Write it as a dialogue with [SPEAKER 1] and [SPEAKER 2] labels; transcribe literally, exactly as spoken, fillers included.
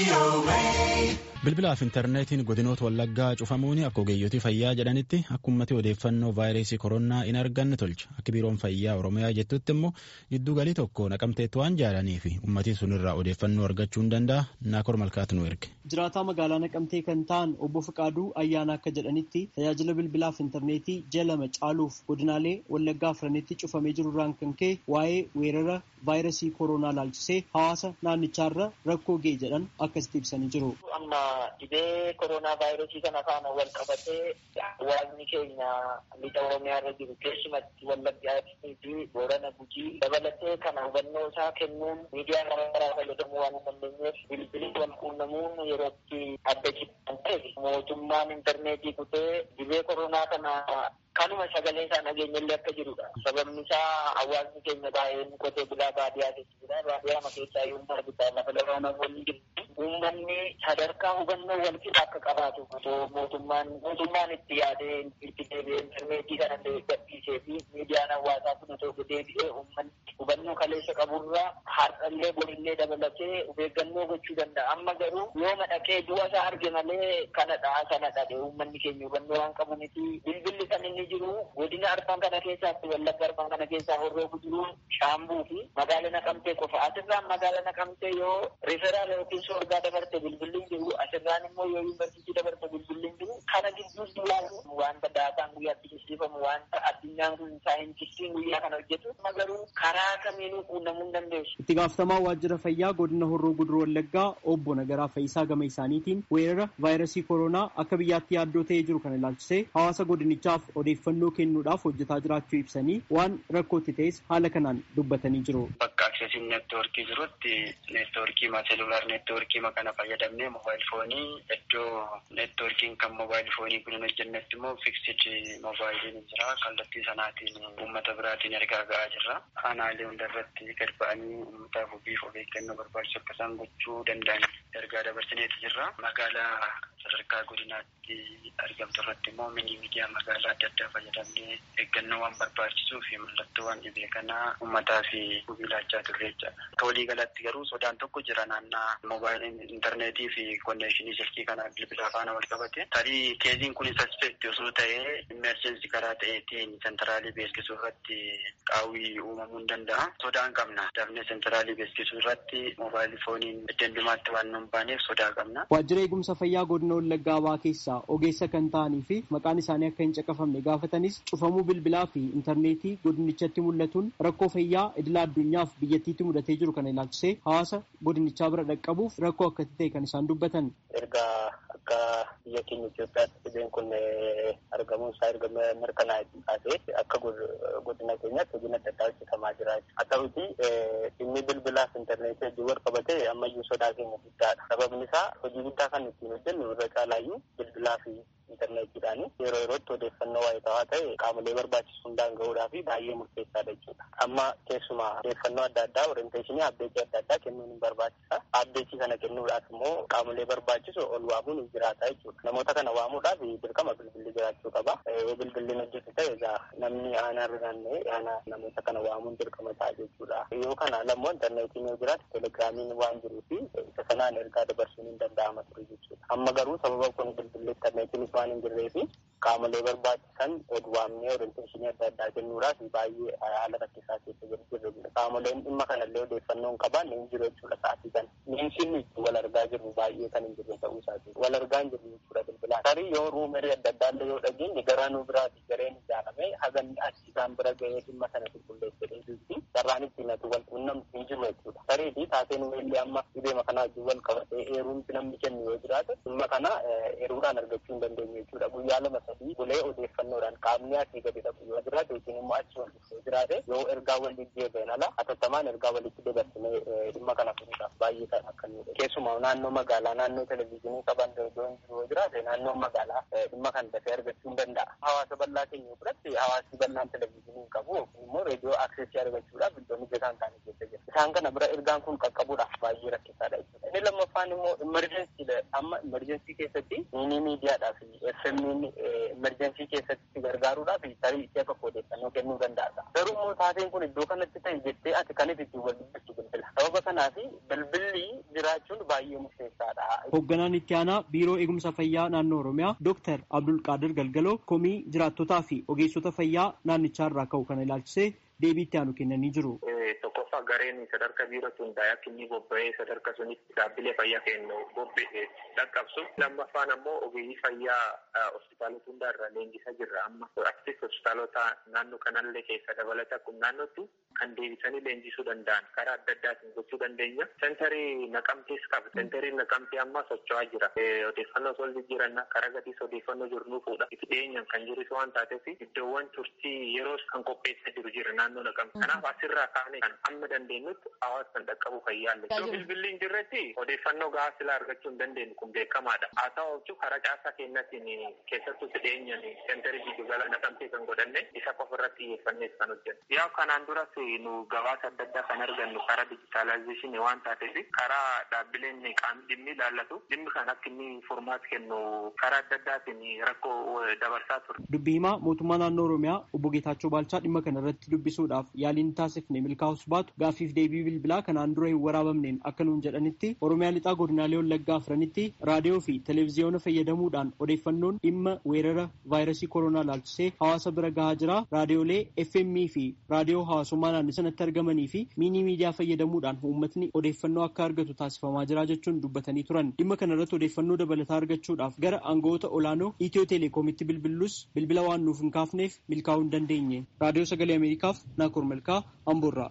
[SPEAKER 1] Bilbilaaf intarneetiin godinoota Wallaggaa cufamuun akka ogeeyyotii fayyaa jedhanitti akka ummati odeeffannoo vaayirasii koronaa hin arganne tolcha. Akka biiroon fayyaa Oromiyaa jettutti immoo giddu galii tokko naqamteetti waan jaalanii fi ummati sunirraa odeeffannoo argachuu hin danda'a. Naakor Malkaatu nu erge.
[SPEAKER 2] Jiraataa magaalaa Naqamtee kan ta'an obbo Fiqaaduu Ayyaana akka jedhanitti tajaajila bilbilaaf intarneetii ji'a lama caaluuf godinaalee Wallaggaa afranitti cufamee jirurraan kan ka'e waa'ee weerara vaayirasii koronaa laalchisee hawaasa naannichaarra rakkoo ga'e jedhan akkasitti ibsanii jiru.
[SPEAKER 3] Amma dhibee koronaa vaayirasii kana faana wal qabatee hawaasni keenya lixa Oromiyaa irra jiru keessumatti Wallaggaa fi Boorana Gujii dabalatee kana hubannoo isaa kennuun miidiyaa garaagaraa fayyadamuu waan hin dandeenyeef bilbilii wal quunnamuun yerootti adda jibban ta'e mootummaan intarneetii kutee dhibee koronaa kana kanuma sagalee isaa nageenyallee akka jirudha. Sababni isaa hawaasni keenya baay'een qotee bulaa baadiyyaa keessa jira. Baadiyyaa keessaa yoo argitan lafa lafaa namoonni jiru. Uummanni sadarkaa hubannoo wal qixa akka qabaatu mootummaan mootummaan itti yaadee itti deebi'ee intarneetii kana gadhiisee fi miidiyaan hawaasaa kun otoo deebi'ee uummanni hubannoo kaleessa qaburraa har'allee borillee dabalatee of eeggannoo gochuu danda'a. Amma garuu yoo madaqee du'a isaa arge malee kanadha sanadha uummanni keenya hubannoo waan qabu miti. Bilbilli kan inni jiru godina arfan kana keessaatti Wallagga arfan kana keessaa horroo jiru Shaambuu fi magaalaa Naqamtee qofa. Asirraan magaalaa Naqamtee yoo riferaal yookiin soorgaa dabarte bilbilli jiru asirraan immoo yoo yuunivarsiitii dabarte bilbilli jiru kana gidduutti ilaalu wanta daataan guyyaatti jijjiiramu wanta addunyaan kun saayintistiin guyyaa kana hojjetu amma garuu karaa kamiinuu quunnamuu hin dandeessu.
[SPEAKER 2] Itti gaafatamaa waajjira fayyaa godina Horroo Guduruu Wallaggaa obbo Nagaraa Fayyisaa gama isaaniitiin weerara vaayirasii koronaa akka biyyaatti yaaddoo ta'ee jiru kana ilaalchisee hawaasa godinichaaf odeeffannoo kennuudhaaf hojjetaa jiraachuu ibsanii waan rakkootti ta'es haala kanaan dubbatanii jiru.
[SPEAKER 4] Bakka aksesiin neetwoorkii jirutti neetwoorkii seeluulaar neetwoorkii kana fayyadamnee moobaayil foonii iddoo neetwoorkiin kan moobaayil foonii kun hin hojjennetti immoo fiiksid moobaayiliin jira. Kallattii sanaatiin uummata biraatiin ergaa ga'aa jirra. Aanaalee hundarratti gad ba'anii uummataaf ofiif of eeggannoo barbaachisu akka isaan gochuu danda'an ergaa dabarsineeti jirra. Magaalaa sadarkaa godinaatti argamtu irratti immoo mini miidiyaa magaalaa adda addaa fayyadamnee eeggannoo waan barbaachisuu fi mallattoo waan dhibee kanaa uummataa fi gubilaachaa turreecha. Walii galatti garuu sodaan tokko jira naannaa moobaayiliin intarneetii fi konneeshinii silkii kana bilbilaa faana wal qabate. Tarii keeziin kun saspekti osoo ta'ee imerjensii karaa ta'eetiin sentraalii beeksisuu irratti qaawwii uumamuu hin danda'a. Sodaan qabna. Dafnee sentraalii beeksisuu irratti moobaayilii fooniin deddeebimaatti waan nu hin baaneef sodaa qabna.
[SPEAKER 2] Waajjira eegumsa fayyaa godina Wallaggaa Abaa keessaa ogeessa kan ta'anii fi maqaan isaanii akka hin caqafamne gaafatanis cufamuu bilbilaa fi intarneetii godinichatti mul'atuun rakkoo fayyaa idila addunyaaf biyyattiitti mudatee jiru kana ilaalchisee hawaasa godinichaa bira dhaqqabuuf rakkoo akkatti ta'e kan isaan dubbatan.
[SPEAKER 4] Ergaa akka biyya keenya Itoophiyaatti dhibeen kun argamuun isaa erga mirkanaa'ee kaasee akka godina keenyaatti hojiin adda addaa hojjetamaa jira. Haa ta'uti dhimmi bilbilaaf intarneetii wajjin wal qabatee ammayyuu sodaa keenya guddaadha. Sababni isaa hojii guddaa kan ittiin hojjennu irra caalaayyuu bilbilaa fi intarneetiidhaan yeroo yerootti odeeffannoo waayitawaa ta'e qaamolee barbaachisu hundaan gahuudhaa fi baay'ee murteessaadha jechuudha. Amma keessumaa odeeffannoo adda addaa orienteeshinii abdeetii adda addaa kennuun hin barbaachisa. Abdeetii kana kennuudhaaf immoo qaamolee barbaachisu ol waamuun hin jiraata jechuudha. Namoota kana waamuudhaaf dirqama bilbilli jiraachuu qaba. Yoo bilbilli hojjetu ta'e egaa namni aanaa irra naanna'ee aanaa namoota kana waamuun dirqama ta'a jechuudha. Yoo kana lammoo intarneetiin yoo jiraate telegiraamiin waan jiruu fi isa sanaan ergaa dabarsuun hin danda'ama ture jechuudha. Amma garuu sababa kun bilbilli intarneetiin waan hin jirree fi qaamolee barbaachisan ol waamnee orienteeshinii adda addaa kennuudhaaf baay'ee haala rakkisaa keessa jirru. Qaamoleen dhimma kanallee odeeffannoo hin qaban hin jiru jechuudha sa'aatii kana. Miinsinni wal argaa jirru baay'ee kan hin jirre ta'uu isaati. Wal argaa hin jirru jechuudha bilbilaan. Tarii yoo ruumerii adda addaallee yoo dhageenye garaa nu biraati gareen ijaaramee haganni achi isaan bira ga'ee dhimma sana qulqulleessee jirti. Carraan ittiin ati wal quunnamtu hin jiru jechuudha. Tarii fi taateen weellee amma dhibeema kanaa wajjin wal qabatee eeruumti namni kennu yoo jiraate dhimma kana eeruudhaan argachuu hin dandeenye jechuudha. Guyyaa lama sadii bulee odeeffannoodhaan qaamni asii gadi dhabu yoo jiraate yookiin immoo achi wal dhufee jiraate yoo ergaa wal jijjiirreen ala atattamaan ergaa walitti dabarsinee dhimma kana furuudhaaf baay'ee kan akka inni keessumaa naannoo magaalaa naannoo televezyiinii qaban yoo jiru yoo jiraate naannoo magaalaa dhimma kan dafee argachuu hin danda'a. Hawaasa bal'aa keenya biratti hawaasni bal'aan televezyiinii qabu yookiin immoo reediyoo akseesii argachuudhaaf iddoo mijataan ta'anii keessa jira. Isaan kana bira ergaan kun qaqqabuudhaaf baay'ee rakkisaadha jechuudha. Inni lammaffaan immoo imerjensiidha. Amma imerjensii keessatti miinii miidiyaadhaa fi efemmiin imerjensii keessatti gargaaruudhaaf tarii itti akka odeeffannoo kennuu danda'a. Garuu immoo taateen kun iddoo kanatti ta'e jettee ati kan itti wal dubbachuu bilbila. Sababa kanaaf bilbilli jiraachuun baay'ee murteessaadha.
[SPEAKER 2] Hoogganaan itti aanaa biiroo eegumsa fayyaa naannoo Oromiyaa Dooktar Abdul Qaadir Galgaloo komii jiraattotaa fi ogeessota fayyaa naannichaa irraa ka'u kana ilaalchisee deebii itti aanu kennanii jiru.
[SPEAKER 4] Tokkoffaa gareen sadarkaa biirootti hundaa'ee akka inni bobba'ee sadarkaa sunitti dhaabbilee fayyaa kennu bobba'ee dhaqqabsu. Lammaffaan ammoo ogeeyyii fayyaa hospitaalota hundaa irraa leenjisaa jirra. Amma aktiif hospitaalota naannoo kanallee keessa dabalata akkuma naannootti kan deebisanii leenjisuu danda'an karaa adda addaatiin gochuu dandeenya. Sentarii naqamtees qaba. Sentarii naqamtee amma socho'aa jira. Odeeffannoo osoo jijjiiranna karaa gadiis odeeffannoo jiru nu fuudha. Itti dhiyeenyaan kan jiru waan taateef iddoowwan turtii yeroos kan qopheessaa jiru jira naannoo naqamte. Kanaaf asirraa kaanee kan amma dandeenyutti hawaasa kan dhaqqabu fayyaalle. Yoo bilbilli hin jirretti odeeffannoo gahaa silaa argachuu hin dandeenyu kun beekamaadha. Haa ta'u jechuun karaa caasaa keenyatiin keessattuu itti dhiyeenyaan sentarii giddugala naqamtee kan godhanne isa qofa irratti xiyyeeffannees kan hojjennu. Yaa kanaan duras nu gabaasa adda addaa kan argannu karaa dijitaalaayizeeshinii waan taateef karaa dhaabbileen qaamni dhimmi ilaallatu dhimmi kan akka inni furmaata kennu karaa adda addaatiin rakkoo dabarsaa ture.
[SPEAKER 2] Dubbii himaa mootummaa naannoo Oromiyaa obbo Geetaachoo Baalchaa dhimma kana irratti dubbisuudhaaf yaaliin taasifne milkaa'us baatu gaaffiif deebii bilbilaa kanaan dura hin waraabamneen akka nuun jedhanitti Oromiyaa lixaa godinaalee wallaggaa afranitti raadiyoo fi televezyiyoona fayyadamuudhaan odeeffannoon dhimma weerara vaayirasii koronaa ilaalchisee hawaasa bira gahaa jira. Raadiyoolee F M fi raadiyoo hawaasummaa naannoo sanatti argamanii fi miinii miidiyaa fayyadamuudhaan uummatni odeeffannoo akka argatu taasifamaa jira jechuun dubbatanii turan. Dhimma kana irratti odeeffannoo dabalataa argachuudhaaf gara aangawoota olaanoo Itiyoo Telekoomitti bilbillus bilbila waan nuuf hin kaafneef milkaa'uu hin dandeenye. Raadiyoo Sagalee Ameerikaaf Naakoor Malkaa Amboorraa.